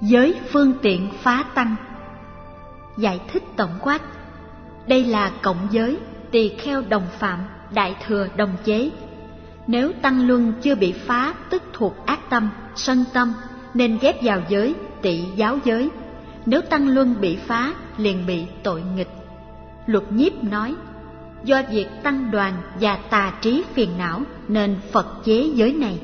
Giới phương tiện phá tăng. Giải thích tổng quát. Đây là cộng giới, tỳ kheo đồng phạm, đại thừa đồng chế. Nếu tăng luân chưa bị phá tức thuộc ác tâm, sân tâm, nên ghép vào giới, tỵ giáo giới. Nếu tăng luân bị phá, liền bị tội nghịch. Luật Nhiếp nói, do việc tăng đoàn và tà trí phiền não nên Phật chế giới này.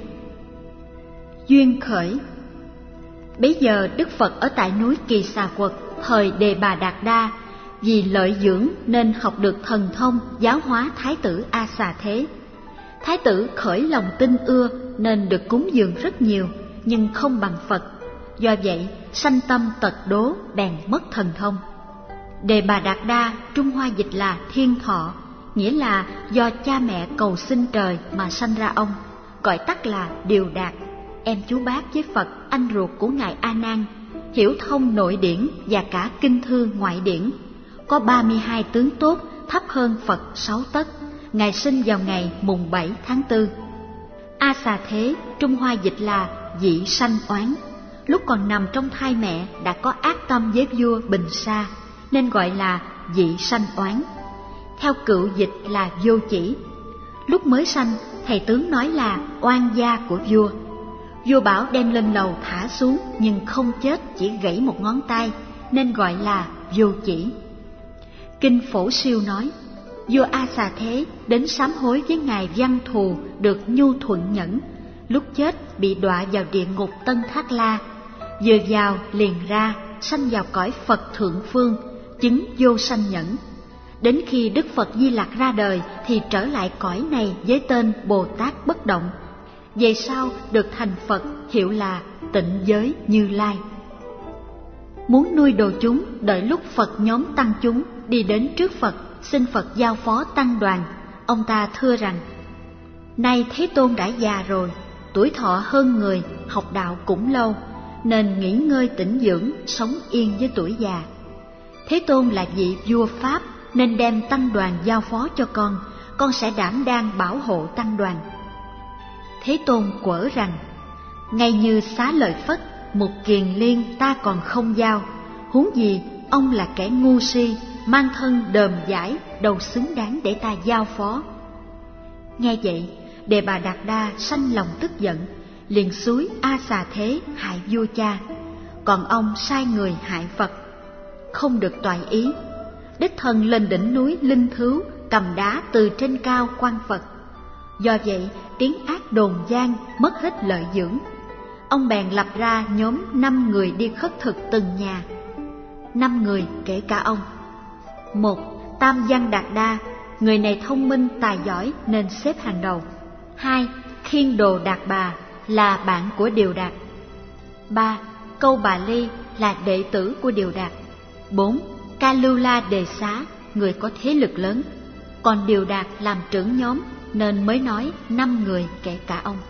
Duyên khởi. Bấy giờ Đức Phật ở tại núi Kỳ Xà Quật, thời Đề Bà Đạt Đa, vì lợi dưỡng nên học được thần thông giáo hóa Thái tử A Xà Thế. Thái tử khởi lòng tin ưa nên được cúng dường rất nhiều, nhưng không bằng Phật. Do vậy, sanh tâm tật đố, bèn mất thần thông. Đề Bà Đạt Đa, Trung Hoa dịch là Thiên Thọ, nghĩa là do cha mẹ cầu xin trời mà sanh ra ông, gọi tắt là Điều Đạt, em chú bác với Phật, anh ruột của Ngài A Nan, hiểu thông nội điển và cả kinh thư ngoại điển, có 32 tướng tốt, thấp hơn Phật 6 tấc. Ngài sinh vào ngày mùng 7 tháng 4. A Xà Thế, Trung Hoa dịch là dị sanh oán, lúc còn nằm trong thai mẹ đã có ác tâm với vua Bình Sa, nên gọi là dị sanh oán. Theo cựu dịch là vô chỉ. Lúc mới sanh, thầy tướng nói là oan gia của vua. Vua bảo đem lên lầu thả xuống, nhưng không chết, chỉ gãy một ngón tay, nên gọi là vô chỉ. Kinh Phổ Siêu nói, vua A Xà Thế đến sám hối với ngài Văn Thù được nhu thuận nhẫn, lúc chết bị đọa vào địa ngục Tân Thác La, vừa vào liền ra, sanh vào cõi Phật thượng phương, chứng vô sanh nhẫn. Đến khi Đức Phật Di Lặc ra đời thì trở lại cõi này với tên Bồ Tát Bất Động. Về sau được thành Phật, hiệu là Tịnh Giới Như Lai. Muốn nuôi đồ chúng, đợi lúc Phật nhóm tăng chúng đi đến trước Phật, xin Phật giao phó tăng đoàn. Ông ta thưa rằng, nay Thế Tôn đã già rồi, tuổi thọ hơn người, học đạo cũng lâu, nên nghỉ ngơi tĩnh dưỡng, sống yên với tuổi già. Thế Tôn là vị vua Pháp, nên đem tăng đoàn giao phó cho con sẽ đảm đang bảo hộ tăng đoàn. Thế Tôn quở rằng, ngay như Xá Lợi Phất, một kiền liên ta còn không giao, huống gì ông là kẻ ngu si, mang thân đờm dãi, đâu xứng đáng để ta giao phó. Nghe vậy, Đề Bà Đạt Đa sanh lòng tức giận, liền xúi A Xà Thế hại vua cha, còn ông sai người hại Phật. Không được toại ý, đích thân lên đỉnh núi Linh Thứu, cầm đá từ trên cao quăng Phật. Do vậy tiếng ác đồn vang, mất hết lợi dưỡng. Ông bèn lập ra nhóm 5 người đi khất thực từng nhà. 5 người kể cả ông. 1. Tam Văn Đạt Đa, người này thông minh tài giỏi nên xếp hàng đầu. 2. Khiên Đồ Đạt Bà, là bạn của Điều Đạt. 3. Câu Bà Ly, là đệ tử của Điều Đạt. 4. Ca Lưu La Đề Xá, người có thế lực lớn. Còn Điều Đạt làm trưởng nhóm, nên mới nói 5 người kể cả ông.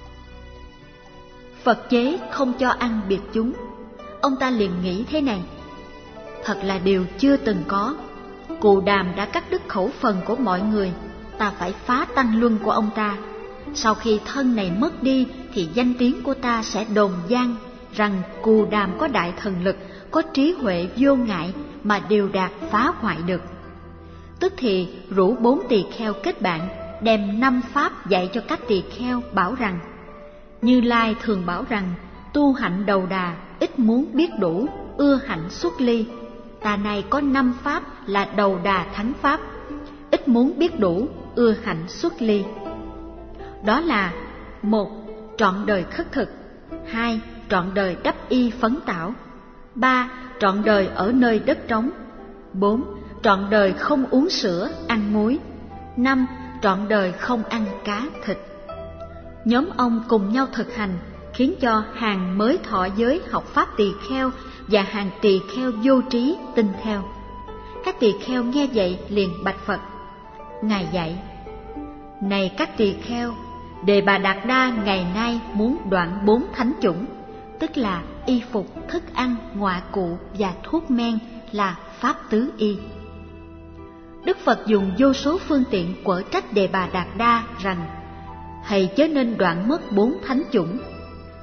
Phật chế không cho ăn biệt chúng. Ông ta liền nghĩ thế này, thật là điều chưa từng có. Cù Đàm đã cắt đứt khẩu phần của mọi người, ta phải phá tăng luân của ông ta. Sau khi thân này mất đi thì danh tiếng của ta sẽ đồn vang rằng Cù Đàm có đại thần lực, có trí huệ vô ngại mà Điều Đạt phá hoại được. Tức thì rủ 4 tỳ kheo kết bạn, đem 5 pháp dạy cho các tỳ kheo, bảo rằng Như Lai thường bảo rằng tu hạnh đầu đà, ít muốn biết đủ, ưa hạnh xuất ly. Ta này có 5 pháp là đầu đà thắng pháp, ít muốn biết đủ, ưa hạnh xuất ly. Đó là: 1. Trọn đời khất thực. 2. Trọn đời đắp y phấn tảo. 3. Trọn đời ở nơi đất trống. 4. Trọn đời không uống sữa, ăn muối. 5. Trọn đời không ăn cá, thịt. Nhóm ông cùng nhau thực hành, khiến cho hàng mới thọ giới học pháp tỳ kheo và hàng tỳ kheo vô trí tin theo. Các tỳ kheo nghe vậy liền bạch Phật. Ngài dạy: Này các tỳ kheo, Đề Bà Đạt Đa ngày nay muốn đoạn 4 thánh chủng, tức là y phục, thức ăn, ngọa cụ và thuốc men, là pháp tứ y. Đức Phật dùng vô số phương tiện quở trách Đề Bà Đạt Đa rằng: Hầy chớ nên đoạn mất 4 thánh chủng.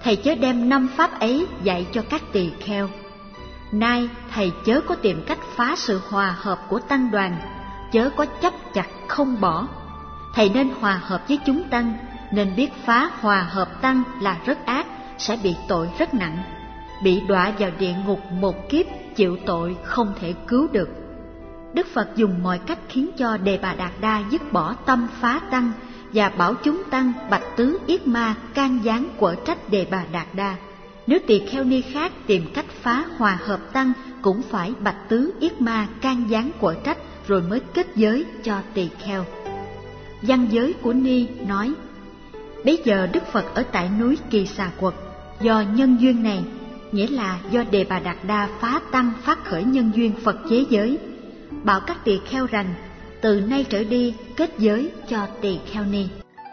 thầy chớ đem 5 pháp ấy dạy cho các tỳ kheo. Nay thầy chớ có tìm cách phá sự hòa hợp của tăng đoàn, chớ có chấp chặt không bỏ. Thầy nên hòa hợp với chúng tăng, nên biết phá hòa hợp tăng là rất ác, sẽ bị tội rất nặng, bị đọa vào địa ngục một kiếp, chịu tội không thể cứu được. Đức Phật dùng mọi cách khiến cho Đề Bà Đạt Đa dứt bỏ tâm phá tăng và bảo chúng tăng bạch tứ yết ma can gián quở trách Đề Bà Đạt Đa. Nếu tỳ kheo ni khác tìm cách phá hòa hợp tăng cũng phải bạch tứ yết ma can gián quở trách rồi mới kết giới cho tỳ kheo. Văn giới của Ni nói: bấy giờ Đức Phật ở tại núi Kỳ Xà Quật, do nhân duyên này, nghĩa là do Đề Bà Đạt Đa phá tăng phát khởi nhân duyên Phật chế giới, bảo các tỳ kheo rằng từ nay trở đi kết giới cho tỳ kheo ni.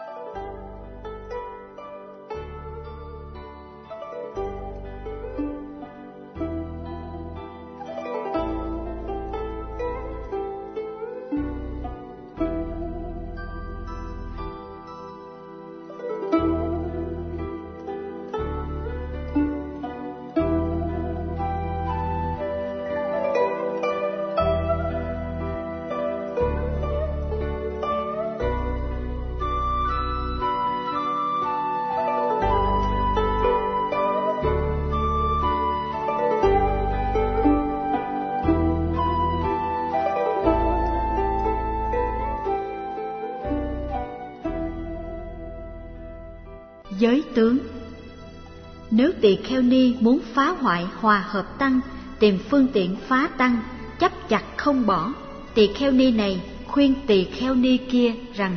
Giới tướng. Nếu tỳ kheo ni muốn phá hoại hòa hợp tăng, tìm phương tiện phá tăng, chấp chặt không bỏ, tỳ kheo ni này khuyên tỳ kheo ni kia rằng: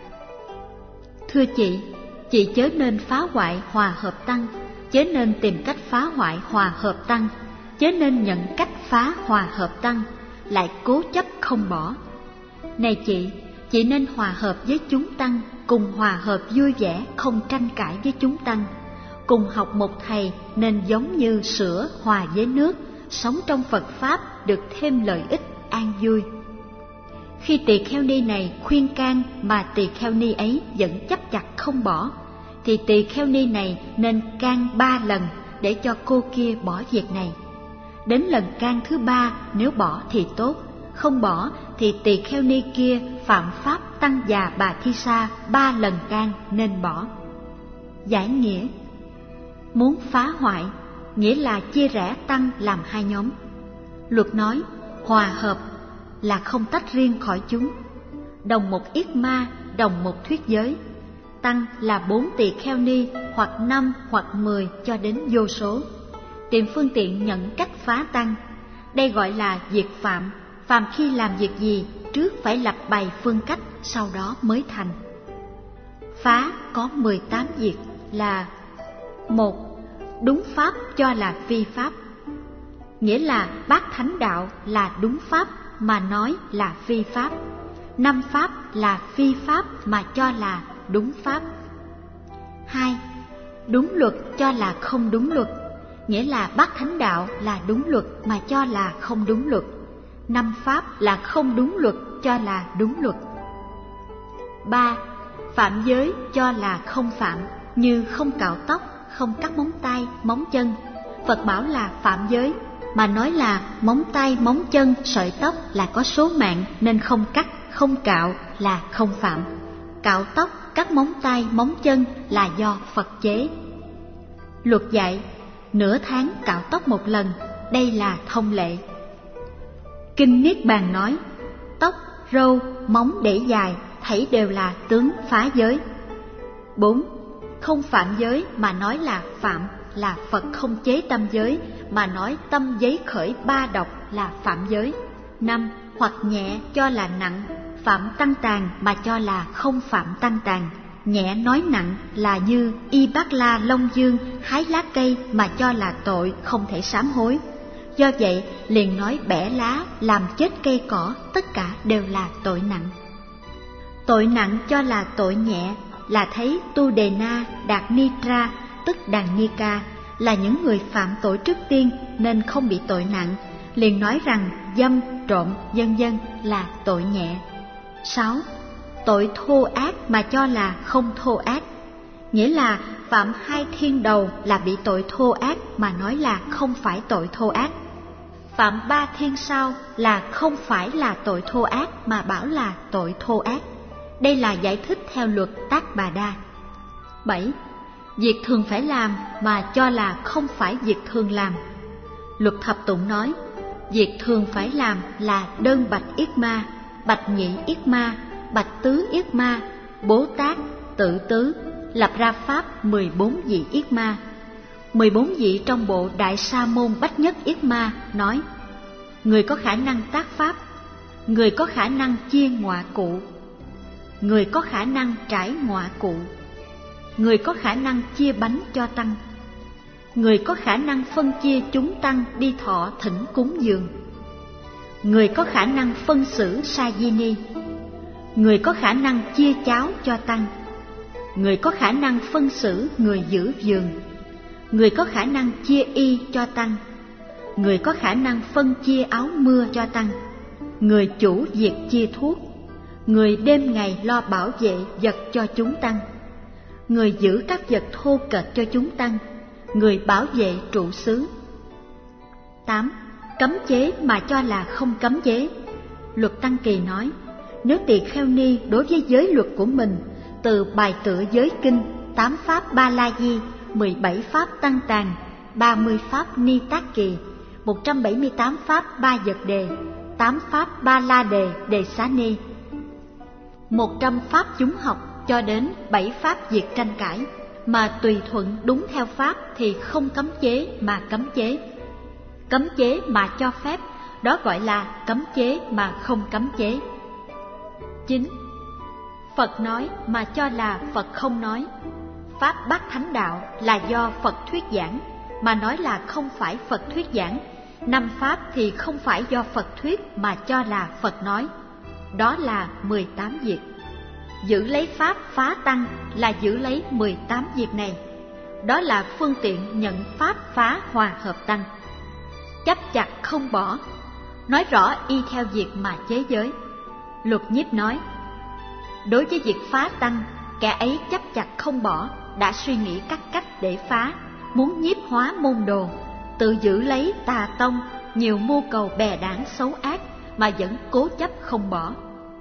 thưa chị chớ nên phá hoại hòa hợp tăng, chớ nên tìm cách phá hoại hòa hợp tăng, chớ nên nhận cách phá hòa hợp tăng, lại cố chấp không bỏ. Này chị nên hòa hợp với chúng tăng, cùng hòa hợp vui vẻ, không tranh cãi với chúng tăng, cùng học một thầy nên giống như sữa hòa với nước, sống trong Phật Pháp được thêm lợi ích an vui. Khi tỳ kheo ni này khuyên can mà tỳ kheo ni ấy vẫn chấp chặt không bỏ, thì tỳ kheo ni này nên can 3 lần để cho cô kia bỏ việc này. Đến lần can thứ 3 nếu bỏ thì tốt, không bỏ thì tỳ kheo ni kia phạm pháp tăng già bà thi sa 3 lần can nên bỏ. Giải nghĩa: muốn phá hoại nghĩa là chia rẽ tăng làm 2 nhóm. Luật nói hòa hợp là không tách riêng khỏi chúng, đồng một yết ma, đồng một thuyết giới. Tăng là 4 tỳ kheo ni, hoặc 5 hoặc 10 cho đến vô số. Tìm phương tiện nhận cách phá tăng, đây gọi là việc phạm. Phàm khi làm việc gì, trước phải lập bày phương cách, sau đó mới thành. Phá có 18 việc là: 1. Đúng pháp cho là phi pháp, nghĩa là bát thánh đạo là đúng pháp mà nói là phi pháp, 5 pháp là phi pháp mà cho là đúng pháp. 2. Đúng luật cho là không đúng luật, nghĩa là bát thánh đạo là đúng luật mà cho là không đúng luật, 5 pháp là không đúng luật cho là đúng luật. 3. Phạm giới cho là không phạm, như không cạo tóc, không cắt móng tay, móng chân. Phật bảo là phạm giới, mà nói là móng tay, móng chân, sợi tóc là có số mạng nên không cắt, không cạo là không phạm. Cạo tóc, cắt móng tay, móng chân là do Phật chế. Luật dạy nửa tháng cạo tóc 1 lần, đây là thông lệ. Kinh Niết Bàn nói tóc, râu, móng để dài thảy đều là tướng phá giới. 4. Không phạm giới mà nói là phạm, là Phật không chế tâm giới mà nói tâm giấy khởi 3 độc là phạm giới. 5. Hoặc nhẹ cho là nặng, phạm tăng tàn mà cho là không phạm tăng tàn. Nhẹ nói nặng là như Y Bát La Long Dương hái lá cây mà cho là tội không thể sám hối. Do vậy liền nói bẻ lá làm chết cây cỏ, tất cả đều là tội nặng. Tội nặng cho là tội nhẹ là thấy Tu Đề Na, Đạt Nitra tức Đàn Ni Ca là những người phạm tội trước tiên nên không bị tội nặng, liền nói rằng dâm, trộm, vân vân là tội nhẹ. 6. Tội thô ác mà cho là không thô ác, nghĩa là phạm 2 thiên đầu là bị tội thô ác mà nói là không phải tội thô ác. Phạm 3 thiên sau là không phải là tội thô ác mà bảo là tội thô ác. Đây là giải thích theo luật Tác Bà Đa. 7. Việc thường phải làm mà cho là không phải việc thường làm. Luật Thập Tụng nói, việc thường phải làm là đơn bạch yết ma, bạch nhị yết ma, bạch tứ yết ma, Bố Tát, Tự Tứ, lập ra pháp 14 vị yết ma. 14 vị trong bộ Đại Sa Môn Bách Nhất Yết Ma nói, người có khả năng tác pháp, người có khả năng chia ngọa cụ, người có khả năng trải ngọa cụ, người có khả năng chia bánh cho tăng, người có khả năng phân chia chúng tăng đi thọ thỉnh cúng dường, người có khả năng phân xử sa di ni, người có khả năng chia cháo cho tăng, người có khả năng phân xử người giữ giường, người có khả năng chia y cho tăng, người có khả năng phân chia áo mưa cho tăng, người chủ việc chia thuốc, người đêm ngày lo bảo vệ vật cho chúng tăng, người giữ các vật thô kệch cho chúng tăng, người bảo vệ trụ xứ. 8. Cấm chế mà cho là không cấm chế. Luật Tăng Kỳ nói, nếu tỳ kheo ni đối với giới luật của mình, từ bài tựa giới kinh, 8 pháp Ba La Di, 17 pháp Tăng Tàn, 30 pháp Ni Tác Kỳ, 178 pháp Ba Vật Đề, 8 pháp Ba La Đề Đề Xá Ni, 100 pháp chúng học cho đến 7 pháp diệt tranh cãi, mà tùy thuận đúng theo pháp thì không cấm chế mà cấm chế. Cấm chế mà cho phép, đó gọi là cấm chế mà không cấm chế. 9. Phật nói mà cho là Phật không nói. Pháp Bát Thánh Đạo là do Phật thuyết giảng, mà nói là không phải Phật thuyết giảng. 5 pháp thì không phải do Phật thuyết mà cho là Phật nói. Đó là 18 việc. Giữ lấy pháp phá tăng là giữ lấy 18 việc này. Đó là phương tiện nhận pháp phá hòa hợp tăng. Chấp chặt không bỏ, nói rõ y theo việc mà chế giới. Luật Nhiếp nói, đối với việc phá tăng, kẻ ấy chấp chặt không bỏ, đã suy nghĩ các cách để phá, muốn nhiếp hóa môn đồ, tự giữ lấy tà tông, nhiều mưu cầu bè đảng xấu ác mà vẫn cố chấp không bỏ.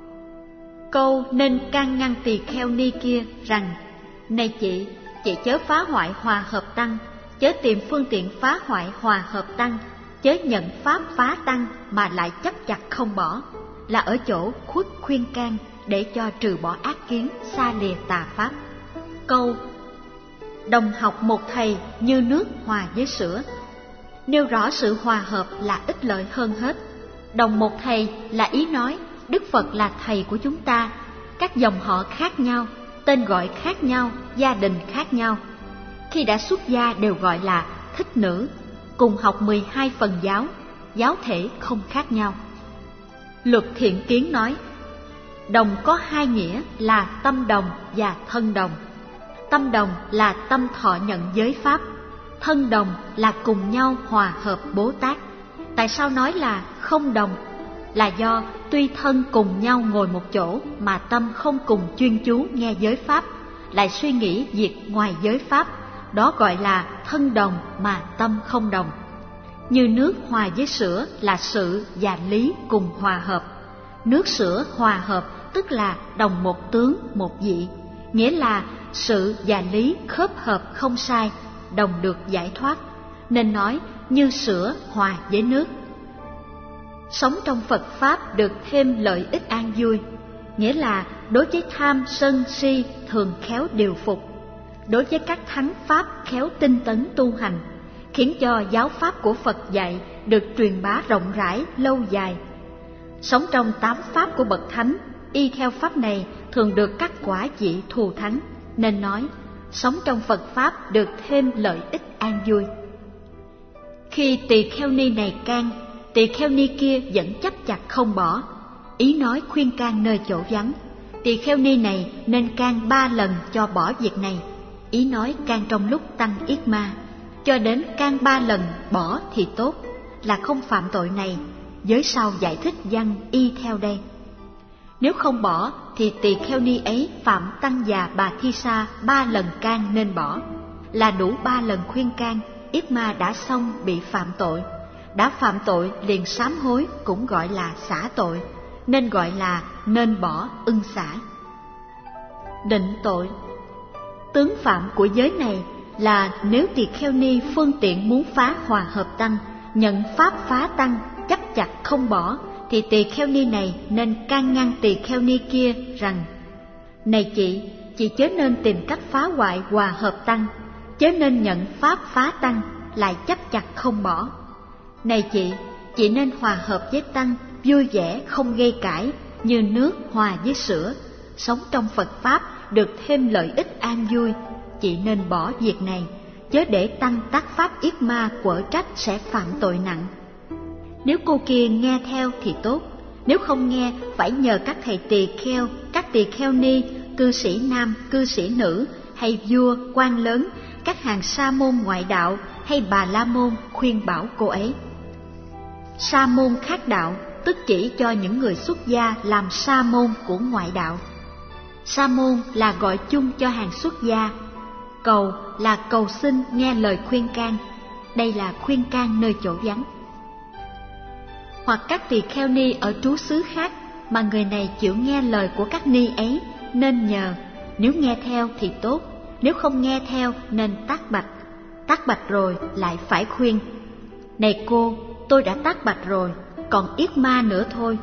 Câu nên can ngăn tỳ kheo ni kia rằng, này chị chớ phá hoại hòa hợp tăng, chớ tìm phương tiện phá hoại hòa hợp tăng, chớ nhận pháp phá tăng mà lại chấp chặt không bỏ, là ở chỗ khuất khuyên can để cho trừ bỏ ác kiến, xa lìa tà pháp. Câu đồng học một thầy như nước hòa với sữa, nêu rõ sự hòa hợp là ích lợi hơn hết. Đồng một thầy là ý nói Đức Phật là thầy của chúng ta, các dòng họ khác nhau, tên gọi khác nhau, gia đình khác nhau. Khi đã xuất gia đều gọi là thích nữ, cùng học 12 phần giáo, giáo thể không khác nhau. Luật Thiện Kiến nói, đồng có hai nghĩa là tâm đồng và thân đồng. Tâm đồng là tâm thọ nhận giới pháp, thân đồng là cùng nhau hòa hợp Bố Tát. Tại sao nói là không đồng? Là do tuy thân cùng nhau ngồi một chỗ mà tâm không cùng chuyên chú nghe giới pháp, lại suy nghĩ việc ngoài giới pháp, đó gọi là thân đồng mà tâm không đồng. Như nước hòa với sữa là sự và lý cùng hòa hợp. Nước sữa hòa hợp tức là đồng một tướng một vị, nghĩa là sự và lý khớp hợp không sai, đồng được giải thoát, nên nói như sữa hòa với nước. Sống trong Phật Pháp được thêm lợi ích an vui, nghĩa là đối với tham sân si thường khéo điều phục, đối với các thắng Pháp khéo tinh tấn tu hành, khiến cho giáo Pháp của Phật dạy được truyền bá rộng rãi lâu dài. Sống trong 8 Pháp của Bậc Thánh, y theo Pháp này thường được các quả vị thù thắng, nên nói sống trong Phật Pháp được thêm lợi ích an vui. Khi tỳ kheo ni này can, tỳ kheo ni kia vẫn chấp chặt không bỏ, ý nói khuyên can nơi chỗ vắng. Tỳ kheo ni này nên can 3 lần cho bỏ việc này, ý nói can trong lúc tăng yết ma, cho đến can 3 lần bỏ thì tốt, là không phạm tội này. Giới sau giải thích văn y theo đây. Nếu không bỏ thì tỳ kheo ni ấy phạm tăng già Bà Thi Sa 3 lần can nên bỏ. là đủ 3 lần khuyên can, Yết Ma đã xong bị phạm tội. Đã phạm tội liền sám hối cũng gọi là xả tội, nên gọi là nên bỏ ưng xả. Định tội. Tướng phạm của giới này là nếu tỳ kheo ni phương tiện muốn phá hòa hợp tăng, nhận pháp phá tăng, chắc chặt không bỏ, thì tỳ kheo ni này nên can ngăn tỳ kheo ni kia rằng: này chị chớ nên tìm cách phá hoại hòa hợp tăng, chớ nên nhận pháp phá tăng lại chắc chặt không bỏ. Này chị nên hòa hợp với tăng, vui vẻ không gây cãi, như nước hòa với sữa, sống trong Phật pháp được thêm lợi ích an vui. Chị nên bỏ việc này, chớ để tăng tác pháp Yết Ma quở trách sẽ phạm tội nặng. Nếu cô kia nghe theo thì tốt, nếu không nghe phải nhờ các thầy tỳ kheo, các tỳ kheo ni, cư sĩ nam, cư sĩ nữ, hay vua, quan lớn, các hàng sa môn ngoại đạo hay bà la môn khuyên bảo cô ấy. Sa môn khác đạo tức chỉ cho những người xuất gia làm sa môn của ngoại đạo. Sa môn là gọi chung cho hàng xuất gia. Cầu là cầu xin nghe lời khuyên can, đây là khuyên can nơi chỗ vắng. Hoặc các tỳ kheo ni ở trú xứ khác mà người này chịu nghe lời của các ni ấy, nên nhờ, nếu nghe theo thì tốt, nếu không nghe theo nên tác bạch. Tác bạch rồi lại phải khuyên: này cô, tôi đã tác bạch rồi, còn Yết Ma nữa thôi.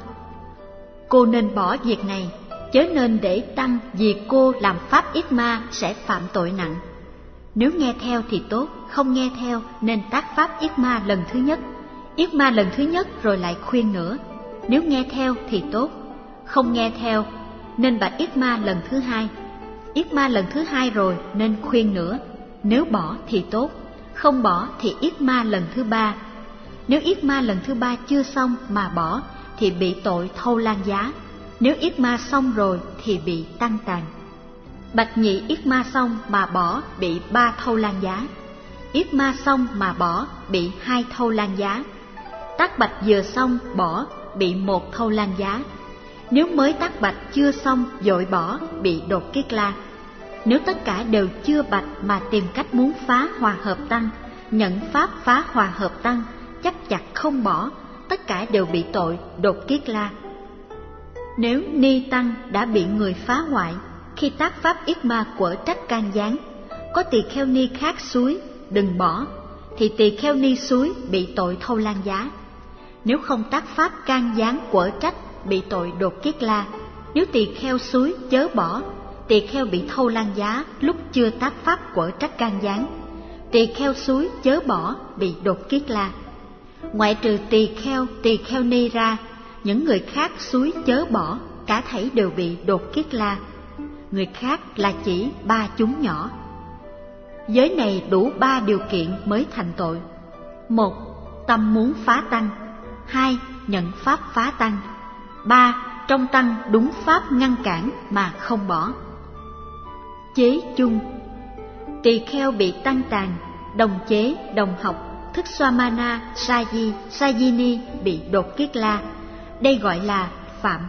Cô nên bỏ việc này, chớ nên để tăng vì cô làm pháp Yết Ma sẽ phạm tội nặng. Nếu nghe theo thì tốt, không nghe theo nên tác pháp Yết Ma lần thứ nhất. Yết Ma lần thứ nhất rồi lại khuyên nữa. Nếu nghe theo thì tốt, không nghe theo nên bạch Yết Ma lần thứ hai. Yết Ma lần thứ hai rồi nên khuyên nữa. Nếu bỏ thì tốt, không bỏ thì Yết Ma lần thứ ba. Nếu Yết Ma lần thứ ba chưa xong mà bỏ thì bị tội thâu lan giá. Nếu Yết Ma xong rồi thì bị tăng tàn. Bạch nhị Yết Ma xong mà bỏ bị 3 thâu lan giá. Yết Ma xong mà bỏ bị 2 thâu lan giá. Tác bạch vừa xong bỏ bị 1 thâu lan giá. Nếu mới tác bạch chưa xong vội bỏ bị đột kiết la. Nếu tất cả đều chưa bạch mà tìm cách muốn phá hòa hợp tăng, nhận pháp phá hòa hợp tăng, chắc chặt không bỏ, tất cả đều bị tội đột kiết la. Nếu ni tăng đã bị người phá hoại, khi tác pháp Yết Ma quở trách can gián, có tỳ kheo ni khác xúi đừng bỏ, thì tỳ kheo ni xúi bị tội thâu lan giá. Nếu không tác pháp can gián quở trách bị tội đột kiết la. Nếu tỳ kheo xúi chớ bỏ, tỳ kheo bị thâu lan giá lúc chưa tác pháp quở trách can gián. Tỳ kheo xúi chớ bỏ bị đột kiết la. Ngoại trừ tỳ kheo ni ra, những người khác xúi chớ bỏ cả thảy đều bị đột kiết la. Người khác là chỉ 3 chúng nhỏ. Giới này đủ 3 điều kiện mới thành tội. 1. Tâm muốn phá tăng. 2. Nhận pháp phá tăng. 3. Trong tăng đúng pháp ngăn cản mà không bỏ. Chế chung. Tỳ kheo bị tăng tàn, đồng chế, đồng học, thức Swamana, Saji, Sajini bị đột kiết la. Đây gọi là phạm.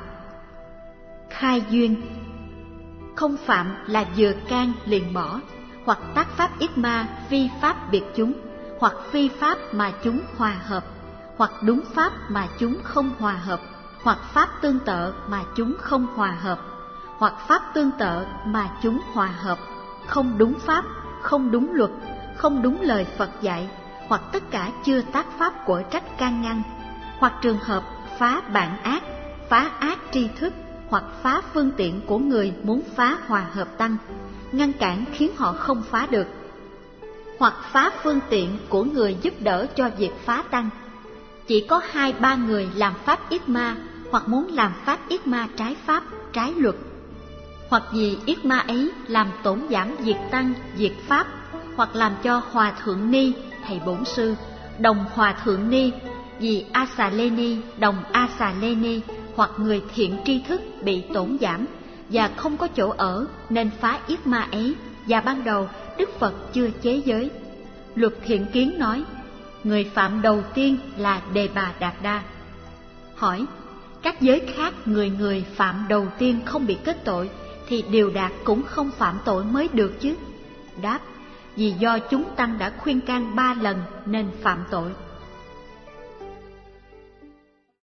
Khai duyên. Không phạm là vừa can liền bỏ, hoặc tác pháp Yết Ma phi pháp biệt chúng, hoặc phi pháp mà chúng hòa hợp, hoặc đúng pháp mà chúng không hòa hợp, hoặc pháp tương tự mà chúng không hòa hợp, hoặc pháp tương tự mà chúng hòa hợp, không đúng pháp, không đúng luật, không đúng lời Phật dạy, hoặc tất cả chưa tác pháp quở trách can ngăn, hoặc trường hợp phá bạn ác, phá ác tri thức, hoặc phá phương tiện của người muốn phá hòa hợp tăng, ngăn cản khiến họ không phá được, hoặc phá phương tiện của người giúp đỡ cho việc phá tăng. Chỉ có 2-3 người làm pháp Yết Ma, hoặc muốn làm pháp Yết Ma trái pháp, trái luật, hoặc vì Yết Ma ấy làm tổn giảm việc tăng, việc pháp, hoặc làm cho Hòa Thượng Ni, thầy bổn sư, đồng Hòa Thượng Ni, vì A Xà Lê Ni, đồng A Xà Lê Ni, hoặc người thiện tri thức bị tổn giảm và không có chỗ ở nên phá Yết Ma ấy, và ban đầu Đức Phật chưa chế giới. Luật Thiện Kiến nói, người phạm đầu tiên là Đề Bà Đạt Đa. Hỏi, các giới khác người phạm đầu tiên không bị kết tội thì Điều Đạt cũng không phạm tội mới được chứ? Đáp, vì do chúng tăng đã khuyên can 3 lần nên phạm tội.